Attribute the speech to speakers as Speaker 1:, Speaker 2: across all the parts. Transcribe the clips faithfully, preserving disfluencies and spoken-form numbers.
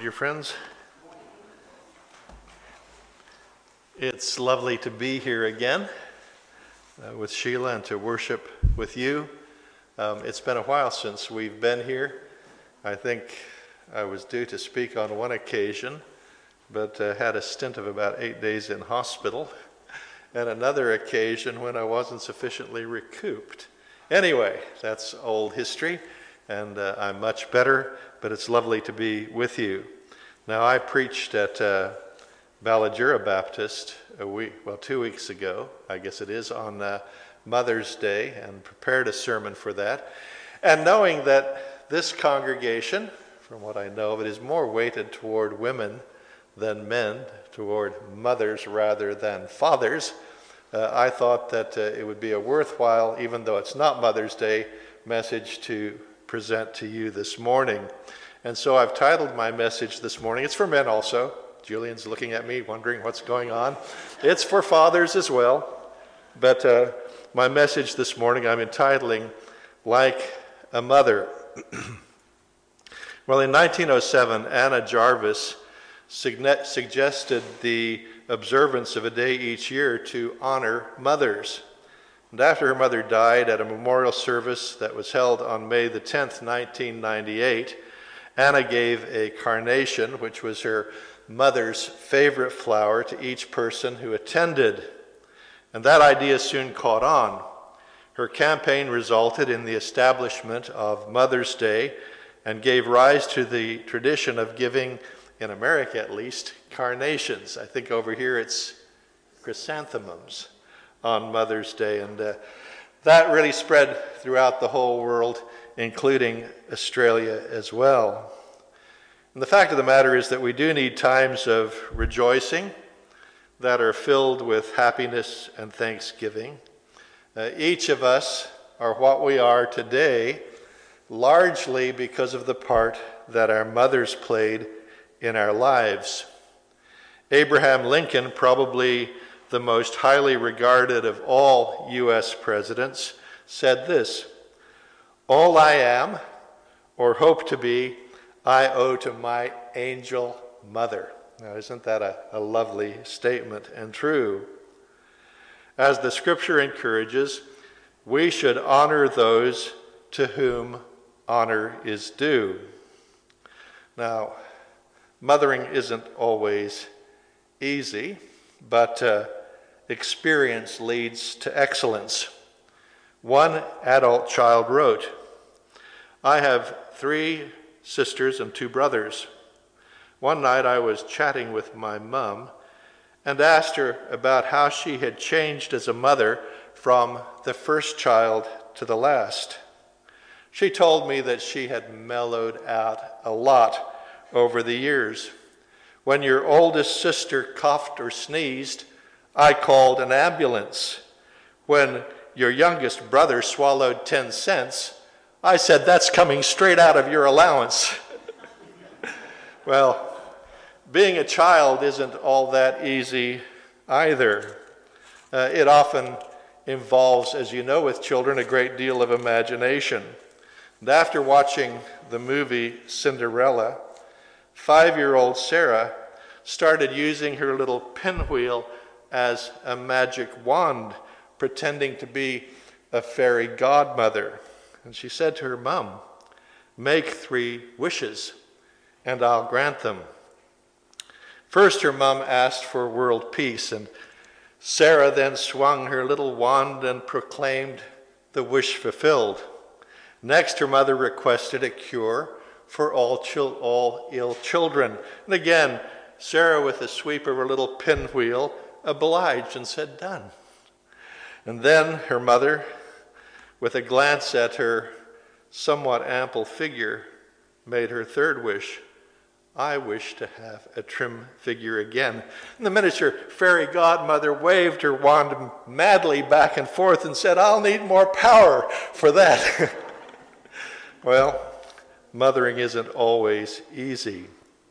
Speaker 1: dear friends. It's lovely to be here again uh, with Sheila and to worship with you. Um, it's been a while since we've been here. I think I was due to speak on one occasion, but uh, had a stint of about eight days in hospital, and another occasion when I wasn't sufficiently recouped. Anyway, that's old history, and uh, I'm much better, but it's lovely to be with you. Now, I preached at uh, Ballajura Baptist a week, well, two weeks ago, I guess it is, on uh, Mother's Day, and prepared a sermon for that. And knowing that this congregation, from what I know of it, is more weighted toward women than men, toward mothers rather than fathers, uh, I thought that uh, it would be a worthwhile, even though it's not Mother's Day, message to present to you this morning. And so I've titled my message this morning, it's for men also. Julian's looking at me, wondering what's going on. It's for fathers as well. But uh, my message this morning I'm entitling, Like a Mother. Well, in nineteen oh seven, Anna Jarvis suggested the observance of a day each year to honor mothers. And after her mother died at a memorial service that was held on May the tenth, nineteen ninety-eight, Anna gave a carnation, which was her mother's favorite flower, to each person who attended. And that idea soon caught on. Her campaign resulted in the establishment of Mother's Day and gave rise to the tradition of giving, in America at least, carnations. I think over here it's chrysanthemums on Mother's Day. And uh, that really spread throughout the whole world, including Australia as well. And the fact of the matter is that we do need times of rejoicing that are filled with happiness and thanksgiving. Uh, each of us are what we are today, largely because of the part that our mothers played in our lives. Abraham Lincoln, probably the most highly regarded of all U S presidents, said this: "All I am, or hope to be, I owe to my angel mother." Now, isn't that a, a lovely statement and true? As the scripture encourages, we should honor those to whom honor is due. Now, mothering isn't always easy, but uh, experience leads to excellence. One adult child wrote, "I have three sisters and two brothers. One night I was chatting with my mom and asked her about how she had changed as a mother from the first child to the last. She told me that she had mellowed out a lot over the years. When your oldest sister coughed or sneezed, I called an ambulance. When your youngest brother swallowed ten cents, I said, 'That's coming straight out of your allowance.'" Well, being a child isn't all that easy either. Uh, it often involves, as you know with children, a great deal of imagination. And after watching the movie Cinderella, five-year-old Sarah started using her little pinwheel as a magic wand, pretending to be a fairy godmother. And she said to her mom, "Make three wishes, and I'll grant them." First, her mom asked for world peace, and Sarah then swung her little wand and proclaimed the wish fulfilled. Next, her mother requested a cure for all, chil- all ill children. And again, Sarah, with a sweep of her little pinwheel, obliged and said, "Done." And then her mother, with a glance at her somewhat ample figure, made her third wish: "I wish to have a trim figure again." And the miniature fairy godmother waved her wand madly back and forth and said, "I'll need more power for that." Well, mothering isn't always easy.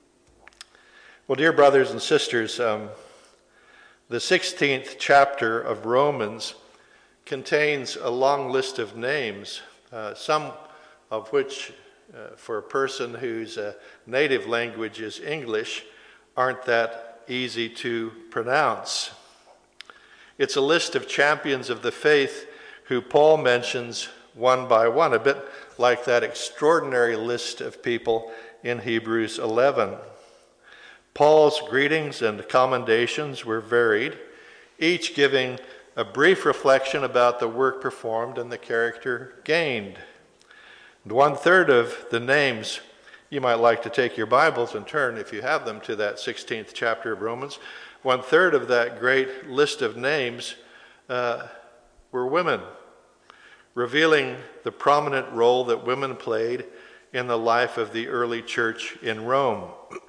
Speaker 1: Well, dear brothers and sisters, um, the sixteenth chapter of Romans contains a long list of names, uh, some of which uh, for a person whose uh, native language is English, aren't that easy to pronounce. It's a list of champions of the faith who Paul mentions one by one, a bit like that extraordinary list of people in Hebrews eleven. Paul's greetings and commendations were varied, each giving a brief reflection about the work performed and the character gained. And one third of the names, you might like to take your Bibles and turn, if you have them, to that sixteenth chapter of Romans. One third of that great list of names uh, were women, revealing the prominent role that women played in the life of the early church in Rome.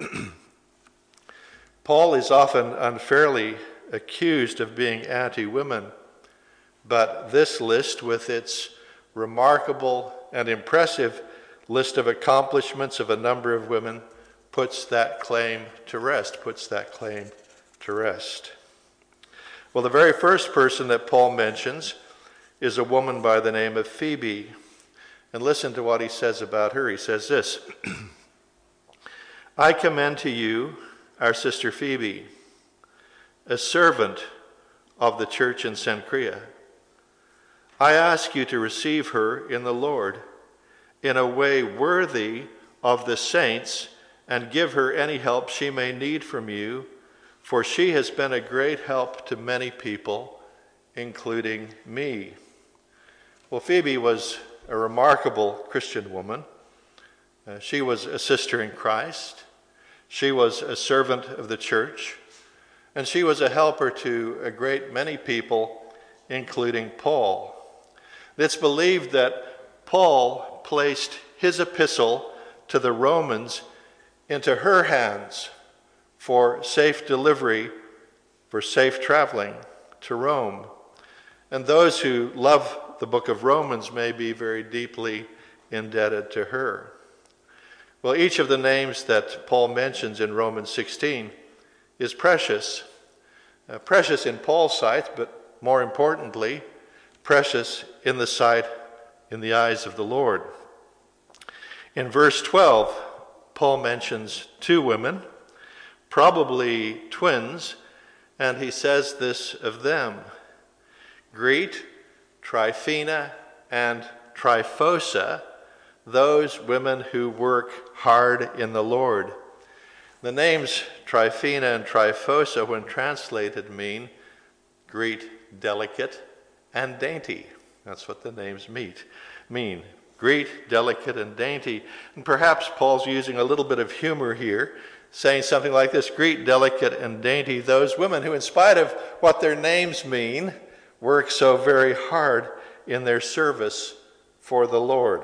Speaker 1: Paul is often unfairly accused of being anti-women, but this list, with its remarkable and impressive list of accomplishments of a number of women, puts that claim to rest, puts that claim to rest. Well, the very first person that Paul mentions is a woman by the name of Phoebe. And listen to what he says about her. He says this, I commend to you our sister Phoebe, a servant of the church in Cenchrea. I ask you to receive her in the Lord in a way worthy of the saints, and give her any help she may need from you, for she has been a great help to many people, including me. Well, Phoebe was a remarkable Christian woman. Uh, she was a sister in Christ. She was a servant of the church. And she was a helper to a great many people, including Paul. It's believed that Paul placed his epistle to the Romans into her hands for safe delivery, for safe traveling to Rome. And those who love the book of Romans may be very deeply indebted to her. Well, each of the names that Paul mentions in Romans sixteen is precious. Uh, precious in Paul's sight, but more importantly, precious in the sight, in the eyes of the Lord. In verse twelve, Paul mentions two women, probably twins, and he says this of them. Greet Tryphena and Tryphosa, those women who work hard in the Lord. The names Tryphena and Tryphosa, when translated, mean greet, delicate, and dainty. That's what the names meet, mean. Greet, delicate, and dainty. And perhaps Paul's using a little bit of humor here, saying something like this, greet, delicate, and dainty, those women who, in spite of what their names mean, work so very hard in their service for the Lord.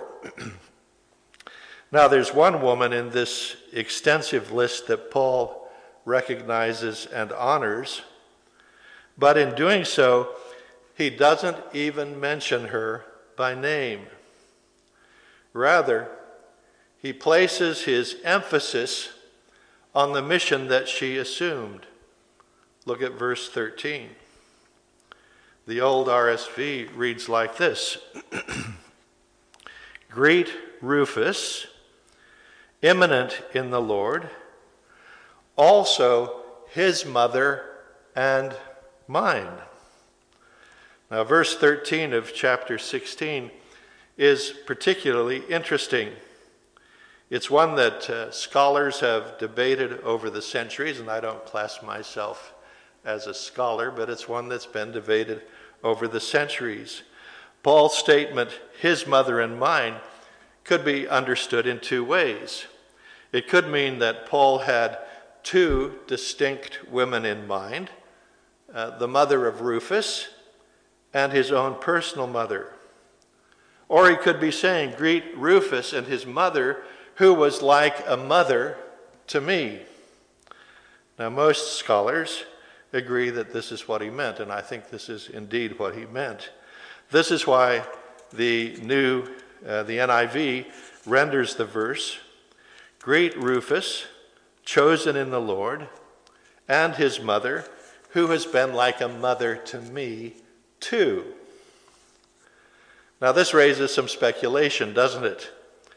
Speaker 1: Now, there's one woman in this extensive list that Paul recognizes and honors, but in doing so, he doesn't even mention her by name. Rather, he places his emphasis on the mission that she assumed. Look at verse thirteen. The old R S V reads like this. Greet Rufus, eminent in the Lord, also his mother and mine. Now, verse thirteen of chapter sixteen is particularly interesting. It's one that uh, scholars have debated over the centuries, and I don't class myself as a scholar, but it's one that's been debated over the centuries. Paul's statement, his mother and mine, could be understood in two ways. It could mean that Paul had two distinct women in mind, uh, the mother of Rufus and his own personal mother. Or he could be saying, greet Rufus and his mother, who was like a mother to me. Now, most scholars agree that this is what he meant, and I think this is indeed what he meant. This is why the new, uh, the N I V renders the verse, greet Rufus, chosen in the Lord, and his mother, who has been like a mother to me too. Now, this raises some speculation, doesn't it?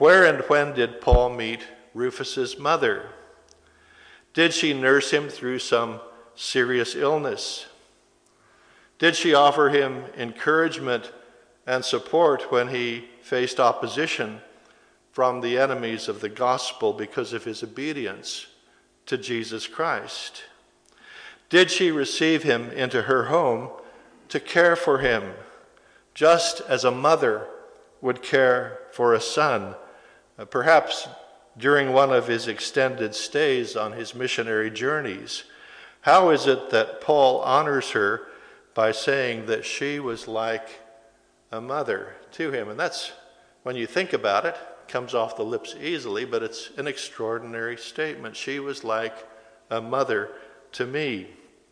Speaker 1: Where and when did Paul meet Rufus's mother? Did she nurse him through some serious illness? Did she offer him encouragement and support when he faced opposition from the enemies of the gospel because of his obedience to Jesus Christ? Did she receive him into her home to care for him, just as a mother would care for a son, uh, perhaps during one of his extended stays on his missionary journeys? How is it that Paul honors her by saying that she was like a mother to him? And that's, when you think about it, comes off the lips easily, but it's an extraordinary statement. She was like a mother to me.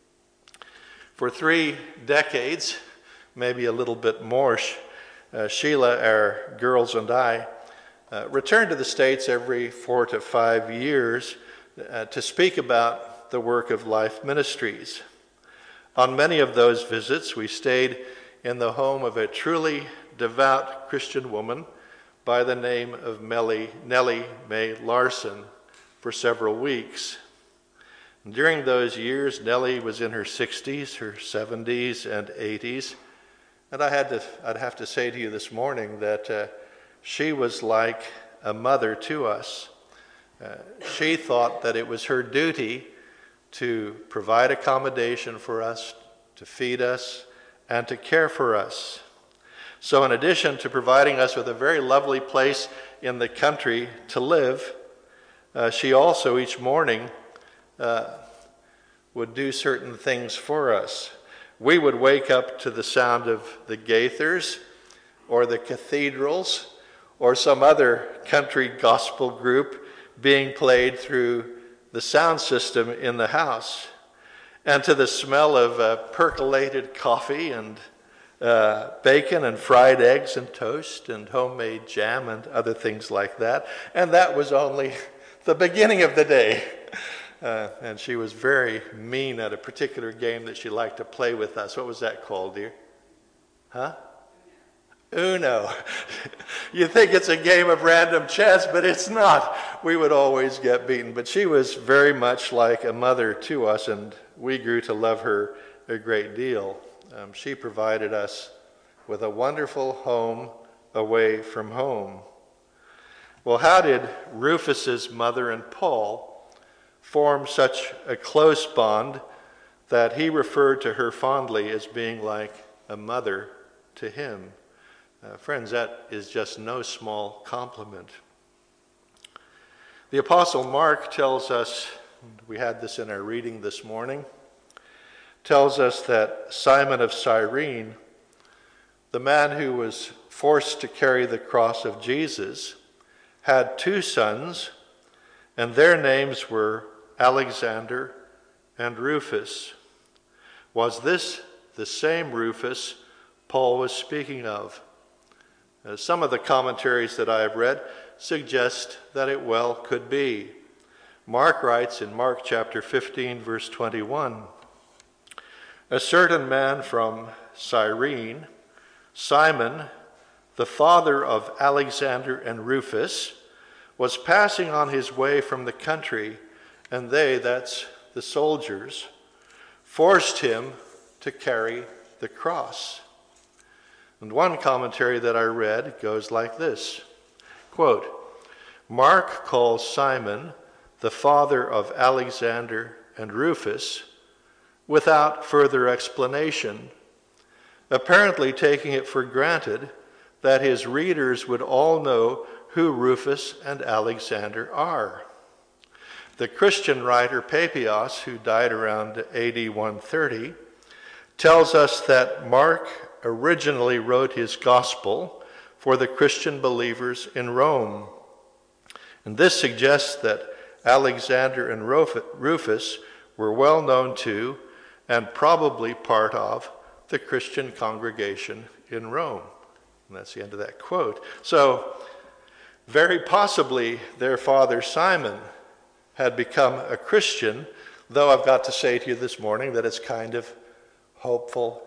Speaker 1: For three decades, maybe a little bit more, uh, Sheila, our girls, and I uh, returned to the States every four to five years uh, to speak about the work of Life Ministries. On many of those visits, we stayed in the home of a truly devout Christian woman by the name of Melly, Nellie Mae Larson for several weeks. And during those years, Nellie was in her sixties, her seventies, and eighties. And I had to, I'd have to say to you this morning that uh, she was like a mother to us. Uh, she thought that it was her duty to provide accommodation for us, to feed us, and to care for us. So in addition to providing us with a very lovely place in the country to live, uh, she also each morning uh, would do certain things for us. We would wake up to the sound of the Gaithers or the Cathedrals or some other country gospel group being played through the sound system in the house, and to the smell of uh, percolated coffee and uh, bacon and fried eggs and toast and homemade jam and other things like that. And that was only the beginning of the day. Uh, and she was very mean at a particular game that she liked to play with us. What was that called, dear? Huh? Uno. You think it's a game of random chess, but it's not. We would always get beaten. But she was very much like a mother to us, and we grew to love her a great deal. Um, she provided us with a wonderful home away from home. Well, how did Rufus's mother and Paul form such a close bond that he referred to her fondly as being like a mother to him? Uh, friends, that is just no small compliment. The Apostle Mark tells us, we had this in our reading this morning, tells us that Simon of Cyrene, the man who was forced to carry the cross of Jesus, had two sons, and their names were Alexander and Rufus. Was this the same Rufus Paul was speaking of? Uh, some of the commentaries that I have read suggest that it well could be. Mark writes in Mark chapter fifteen, verse twenty-one, "A certain man from Cyrene, Simon, the father of Alexander and Rufus, was passing on his way from the country, and they," that's the soldiers, "forced him to carry the cross." And one commentary that I read goes like this, quote, "Mark calls Simon the father of Alexander and Rufus without further explanation, apparently taking it for granted that his readers would all know who Rufus and Alexander are." The Christian writer Papias, who died around A D one thirty, tells us that Mark originally wrote his gospel for the Christian believers in Rome. And this suggests that Alexander and Rufus were well known to and probably part of the Christian congregation in Rome. And that's the end of that quote. So, very possibly their father Simon had become a Christian, though I've got to say to you this morning that it's kind of hopeful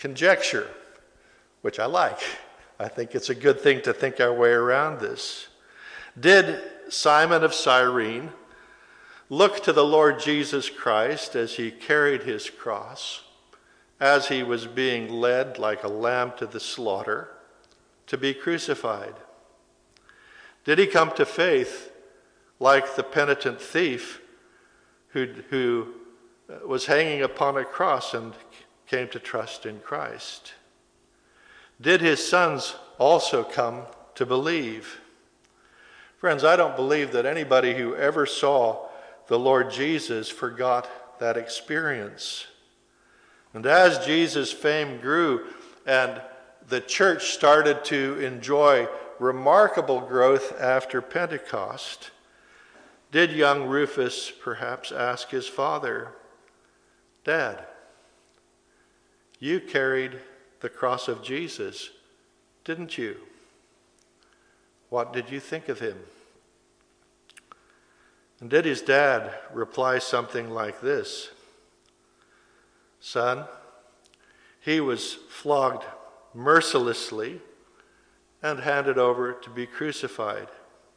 Speaker 1: conjecture, which I like. I think it's a good thing to think our way around this. Did Simon of Cyrene look to the Lord Jesus Christ as he carried his cross, as he was being led like a lamb to the slaughter, to be crucified? Did he come to faith like the penitent thief who, who was hanging upon a cross and came to trust in Christ? Did his sons also come to believe? Friends, I don't believe that anybody who ever saw the Lord Jesus forgot that experience. And as Jesus' fame grew and the church started to enjoy remarkable growth after Pentecost, did young Rufus perhaps ask his father, "Dad, you carried the cross of Jesus, didn't you? What did you think of him?" And did his dad reply something like this? "Son, he was flogged mercilessly and handed over to be crucified.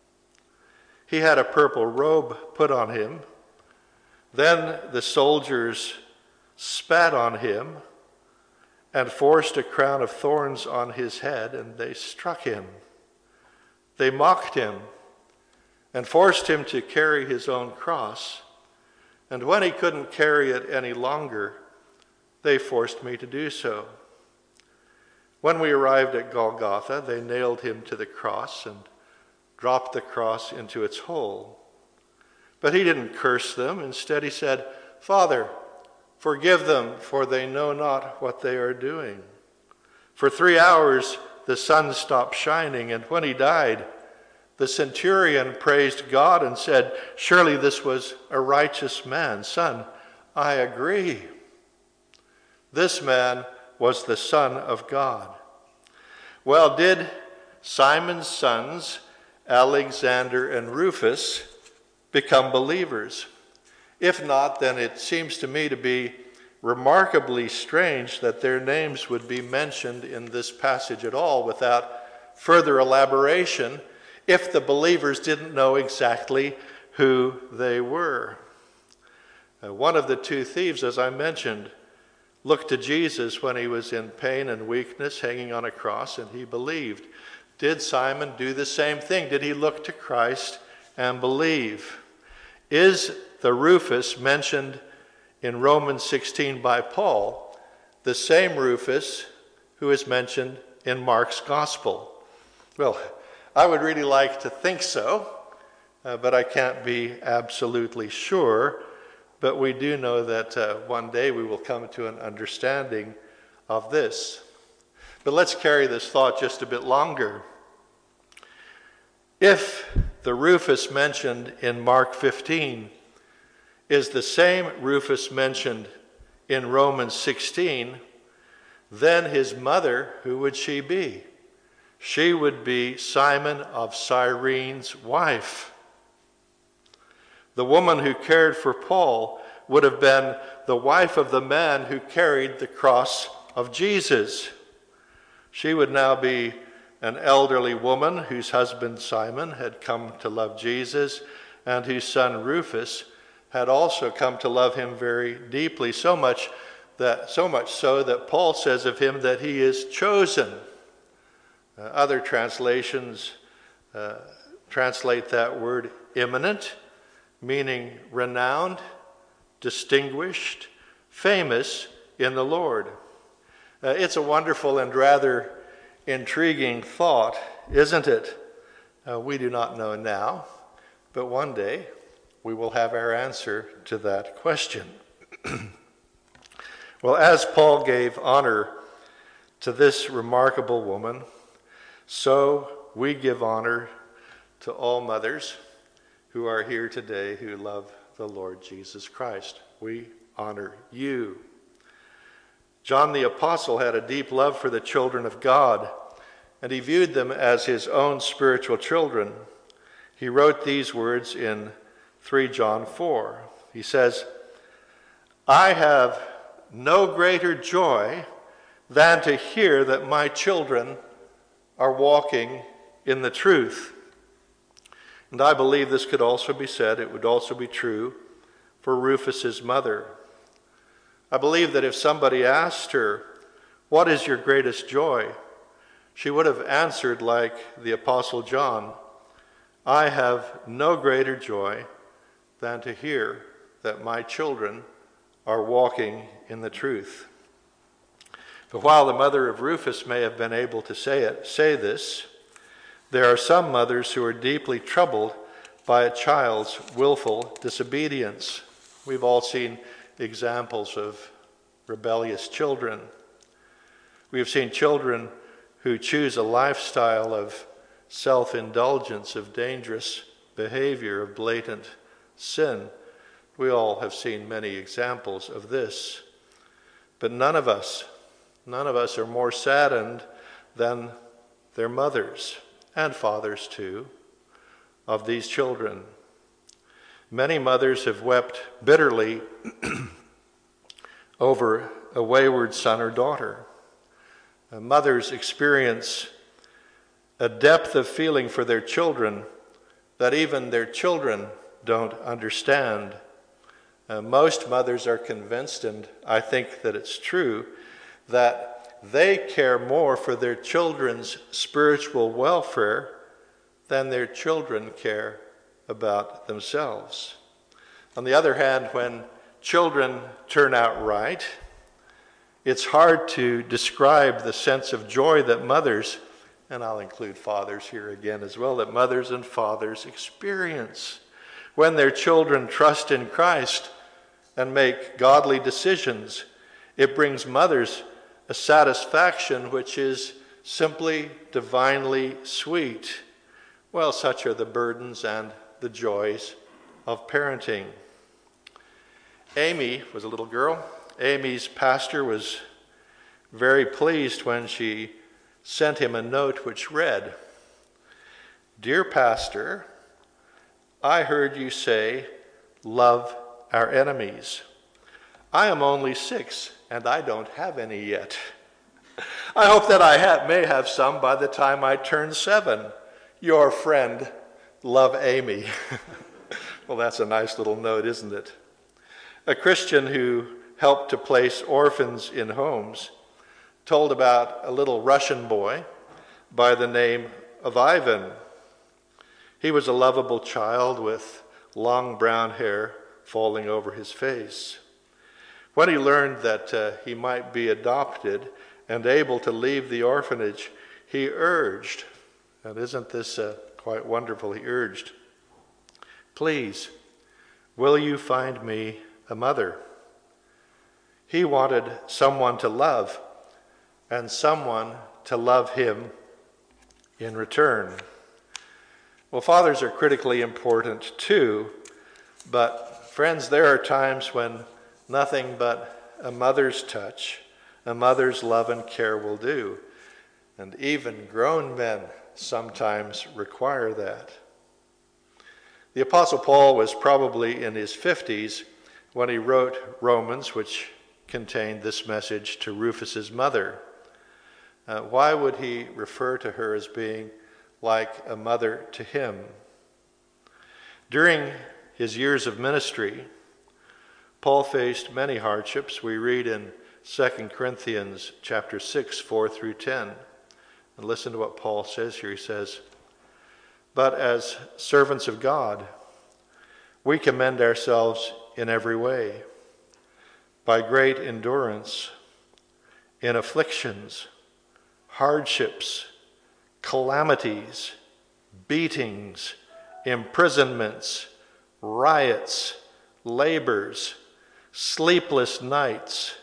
Speaker 1: He had a purple robe put on him. Then the soldiers spat on him and forced a crown of thorns on his head, and they struck him. They mocked him and forced him to carry his own cross. And when he couldn't carry it any longer, they forced me to do so. When we arrived at Golgotha, they nailed him to the cross and dropped the cross into its hole. But he didn't curse them. Instead, he said, 'Father, forgive them, for they know not what they are doing.' For three hours the sun stopped shining, and when he died, the centurion praised God and said, 'Surely this was a righteous man.' Son, I agree. This man was the Son of God." Well, did Simon's sons, Alexander and Rufus, become believers? If not, then it seems to me to be remarkably strange that their names would be mentioned in this passage at all without further elaboration if the believers didn't know exactly who they were. Uh, one of the two thieves, as I mentioned, looked to Jesus when he was in pain and weakness, hanging on a cross, and he believed. Did Simon do the same thing? Did he look to Christ and believe? Is the Rufus mentioned in Romans sixteen by Paul the same Rufus who is mentioned in Mark's gospel? Well, I would really like to think so, uh, but I can't be absolutely sure. But we do know that uh, one day we will come to an understanding of this. But let's carry this thought just a bit longer. If the Rufus mentioned in Mark fifteen is the same Rufus mentioned in Romans sixteen, then his mother, who would she be? She would be Simon of Cyrene's wife. The woman who cared for Paul would have been the wife of the man who carried the cross of Jesus. She would now be an elderly woman whose husband Simon had come to love Jesus and whose son Rufus had also come to love him very deeply, so much that so much so that Paul says of him that he is chosen. Uh, other translations uh, translate that word eminent, meaning renowned, distinguished, famous in the Lord. Uh, it's a wonderful and rather intriguing thought, isn't it? Uh, we do not know now, but one day we will have our answer to that question. Well, as Paul gave honor to this remarkable woman, so we give honor to all mothers who are here today who love the Lord Jesus Christ. We honor you. John the Apostle had a deep love for the children of God, and he viewed them as his own spiritual children. He wrote these words in three John four. He says, "I have no greater joy than to hear that my children are walking in the truth." And I believe this could also be said, it would also be true for Rufus's mother. I believe that if somebody asked her, "What is your greatest joy?" she would have answered like the Apostle John, "I have no greater joy than to hear that my children are walking in the truth." But while the mother of Rufus may have been able to say it, say this, there are some mothers who are deeply troubled by a child's willful disobedience. We've all seen examples of rebellious children. We have seen children who choose a lifestyle of self-indulgence, of dangerous behavior, of blatant sin. We all have seen many examples of this. But none of us, none of us are more saddened than their mothers, and fathers too, of these children. Many mothers have wept bitterly over a wayward son or daughter. Uh, mothers experience a depth of feeling for their children that even their children don't understand. Uh, most mothers are convinced, and I think that it's true, that they care more for their children's spiritual welfare than their children care about themselves. On the other hand, when children turn out right, it's hard to describe the sense of joy that mothers, and I'll include fathers here again as well, that mothers and fathers experience when their children trust in Christ and make godly decisions. It brings mothers a satisfaction which is simply divinely sweet. Well, such are the burdens and the joys of parenting. Amy was a little girl. Amy's pastor was very pleased when she sent him a note which read, "Dear Pastor, I heard you say, 'Love our enemies.' I am only six and I don't have any yet. I hope that I have, may have some by the time I turn seven. Your friend, Love Amy." Well, that's a nice little note, isn't it? A Christian who helped to place orphans in homes told about a little Russian boy by the name of Ivan. He was a lovable child with long brown hair falling over his face. When he learned that uh, he might be adopted and able to leave the orphanage, he urged, and isn't this uh, quite wonderful, he urged, "Please, will you find me a mother?" He wanted someone to love and someone to love him in return. Well, fathers are critically important too, but friends, there are times when nothing but a mother's touch, a mother's love and care will do. And even grown men sometimes require that. The Apostle Paul was probably in his fifties when he wrote Romans, which contained this message to Rufus's mother. Uh, why would he refer to her as being like a mother to him? During his years of ministry, Paul faced many hardships. We read in Second Corinthians chapter six, four through ten. And listen to what Paul says here. He says, "But as servants of God, we commend ourselves in every way, by great endurance, in afflictions, hardships, calamities, beatings, imprisonments, riots, labors, sleepless nights,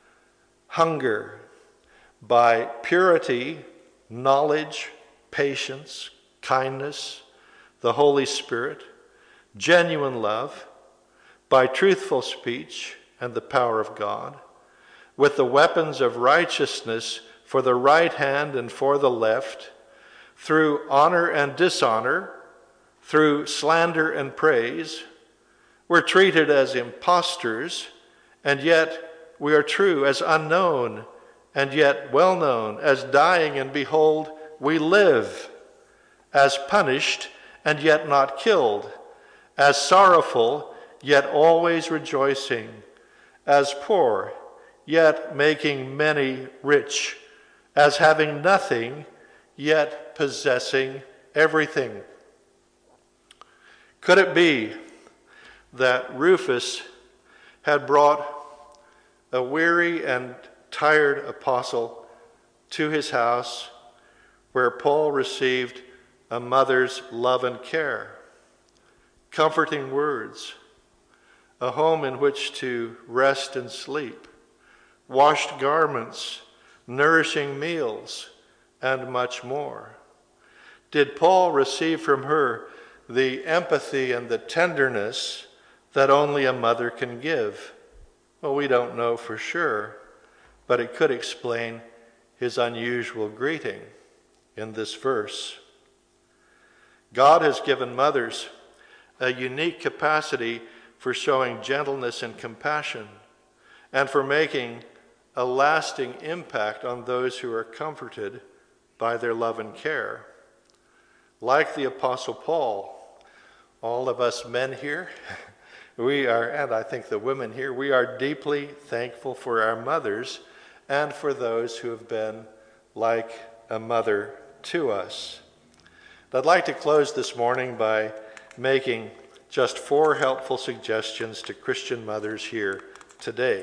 Speaker 1: hunger, by purity, knowledge, patience, kindness, the Holy Spirit, genuine love, by truthful speech and the power of God, with the weapons of righteousness for the right hand and for the left, through honor and dishonor, through slander and praise. We're treated as impostors, and yet we are true, as unknown, and yet well known, as dying, and behold, we live, as punished, and yet not killed, as sorrowful, yet always rejoicing, as poor, yet making many rich, as having nothing, yet possessing everything. Could it be that Rufus had brought a weary and tired apostle to his house where Paul received a mother's love and care, comforting words, a home in which to rest and sleep, washed garments, nourishing meals, and much more? Did Paul receive from her the empathy and the tenderness that only a mother can give? Well, we don't know for sure, but it could explain his unusual greeting in this verse. God has given mothers a unique capacity for showing gentleness and compassion, and for making a lasting impact on those who are comforted by their love and care. Like the Apostle Paul, all of us men here, we are, and I think the women here, we are deeply thankful for our mothers and for those who have been like a mother to us. I'd like to close this morning by making just four helpful suggestions to Christian mothers here today.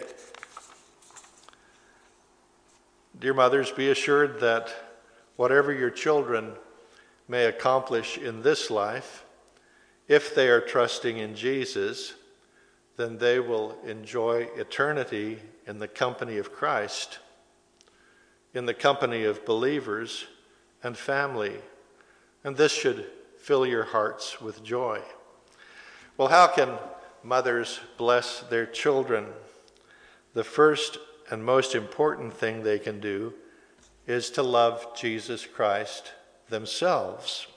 Speaker 1: Dear mothers, be assured that whatever your children may accomplish in this life, if they are trusting in Jesus, then they will enjoy eternity in the company of Christ, in the company of believers and family. And this should fill your hearts with joy. Well, how can mothers bless their children? The first and most important thing they can do is to love Jesus Christ themselves.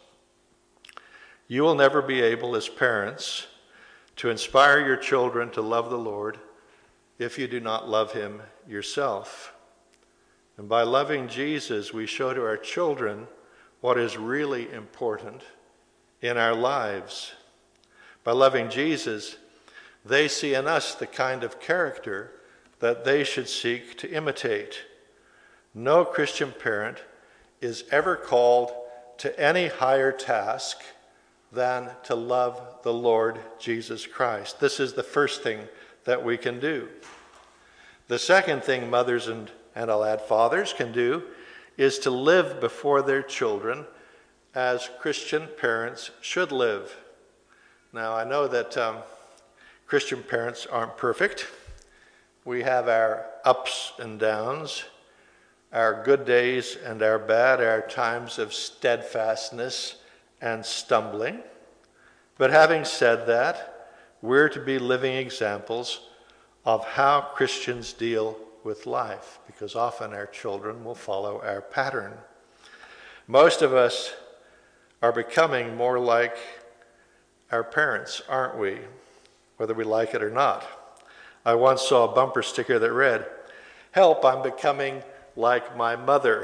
Speaker 1: You will never be able as parents to inspire your children to love the Lord if you do not love him yourself. And by loving Jesus, we show to our children what is really important in our lives. By loving Jesus, they see in us the kind of character that they should seek to imitate. No Christian parent is ever called to any higher task than to love the Lord Jesus Christ. This is the first thing that we can do. The second thing mothers and, and I'll add fathers can do is to live before their children as Christian parents should live. Now, I know that um, Christian parents aren't perfect. We have our ups and downs, our good days and our bad, our times of steadfastness and stumbling. But having said that, we're to be living examples of how Christians deal with life, because often our children will follow our pattern. Most of us are becoming more like our parents, aren't we? Whether we like it or not. I once saw a bumper sticker that read, "Help, I'm becoming like my mother."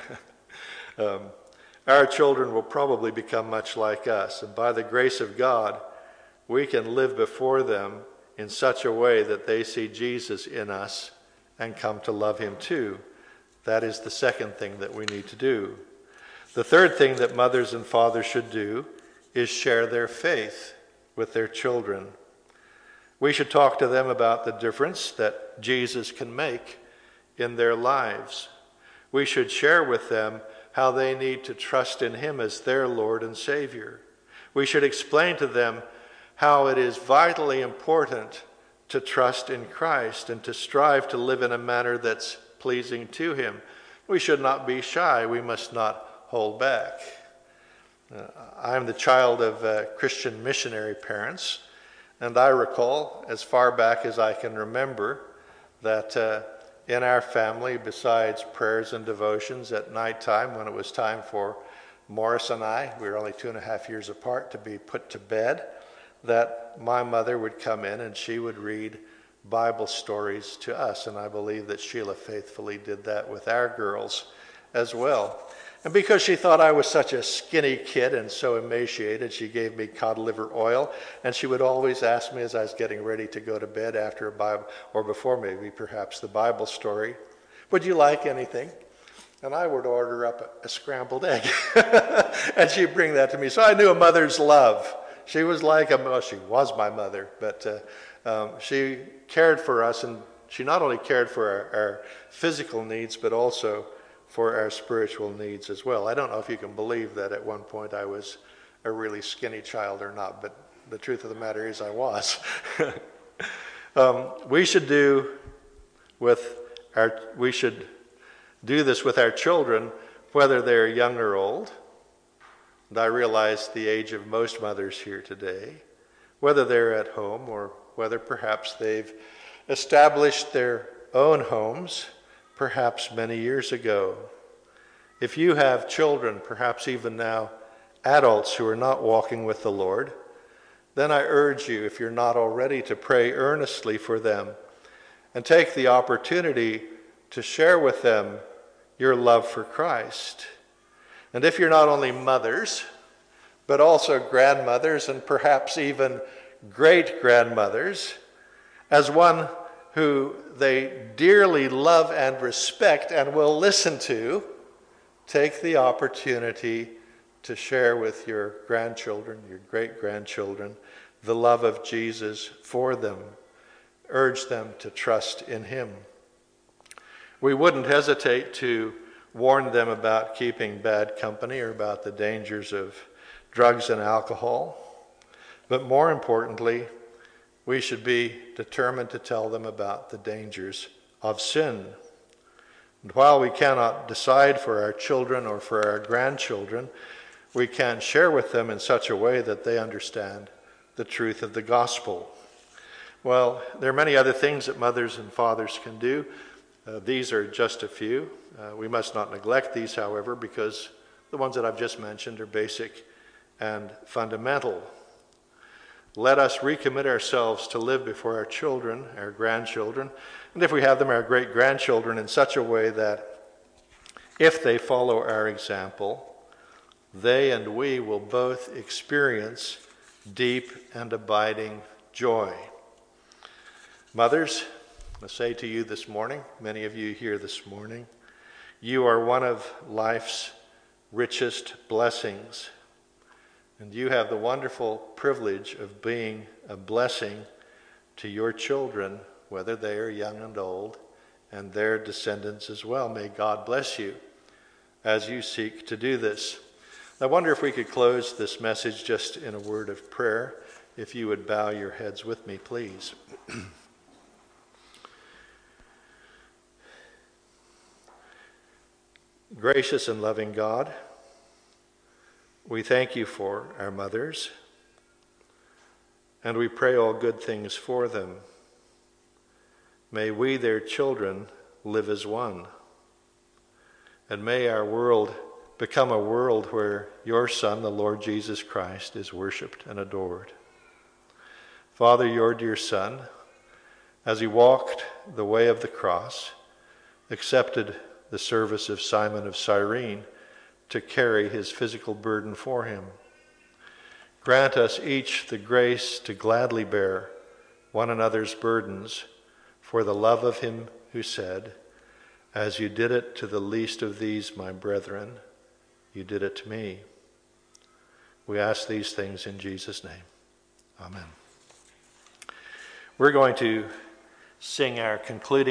Speaker 1: um, our children will probably become much like us, and by the grace of God, we can live before them in such a way that they see Jesus in us and come to love him too. That is the second thing that we need to do. The third thing that mothers and fathers should do is share their faith with their children. We should talk to them about the difference that Jesus can make in their lives. We should share with them how they need to trust in him as their Lord and Savior. We should explain to them how it is vitally important to trust in Christ and to strive to live in a manner that's pleasing to him. We should not be shy. We must not hold back. Uh, I'm the child of uh, Christian missionary parents, and I recall, as far back as I can remember, that uh, in our family, besides prayers and devotions at nighttime, when it was time for Morris and I, we were only two and a half years apart, to be put to bed, that my mother would come in and she would read Bible stories to us. And I believe that Sheila faithfully did that with our girls as well. And because she thought I was such a skinny kid and so emaciated, she gave me cod liver oil, and she would always ask me as I was getting ready to go to bed after a Bible, or before maybe perhaps the Bible story, would you like anything? And I would order up a, a scrambled egg, and she'd bring that to me. So I knew a mother's love. She was like, a, well, she was my mother, but uh, um, she cared for us, and she not only cared for our, our physical needs, but also for our spiritual needs as well. I don't know if you can believe that at one point I was a really skinny child or not, but the truth of the matter is I was. um, we should do with our, we should do this with our children, whether they're young or old. And I realize the age of most mothers here today, whether they're at home or whether perhaps they've established their own homes, perhaps many years ago. If you have children, perhaps even now adults who are not walking with the Lord, then I urge you, if you're not already, to pray earnestly for them and take the opportunity to share with them your love for Christ. And if you're not only mothers, but also grandmothers and perhaps even great-grandmothers, as one who they dearly love and respect and will listen to, take the opportunity to share with your grandchildren, your great-grandchildren, the love of Jesus for them. Urge them to trust in him. We wouldn't hesitate to warn them about keeping bad company or about the dangers of drugs and alcohol. But more importantly, we should be determined to tell them about the dangers of sin. And while we cannot decide for our children or for our grandchildren, we can share with them in such a way that they understand the truth of the gospel. Well, there are many other things that mothers and fathers can do. Uh, these are just a few. Uh, we must not neglect these, however, because the ones that I've just mentioned are basic and fundamental. Let us recommit ourselves to live before our children, our grandchildren, and if we have them, our great-grandchildren, in such a way that if they follow our example, they and we will both experience deep and abiding joy. Mothers, I say to you this morning, many of you here this morning, you are one of life's richest blessings. And you have the wonderful privilege of being a blessing to your children, whether they are young and old, and their descendants as well. May God bless you as you seek to do this. I wonder if we could close this message just in a word of prayer. If you would bow your heads with me, please. Gracious and loving God, we thank you for our mothers, and we pray all good things for them. May we, their children, live as one, and may our world become a world where your Son, the Lord Jesus Christ, is worshipped and adored. Father, your dear Son, as he walked the way of the cross, accepted the service of Simon of Cyrene to carry his physical burden for him. Grant us each the grace to gladly bear one another's burdens for the love of him who said, "As you did it to the least of these, my brethren, you did it to me." We ask these things in Jesus' name. Amen. We're going to sing our concluding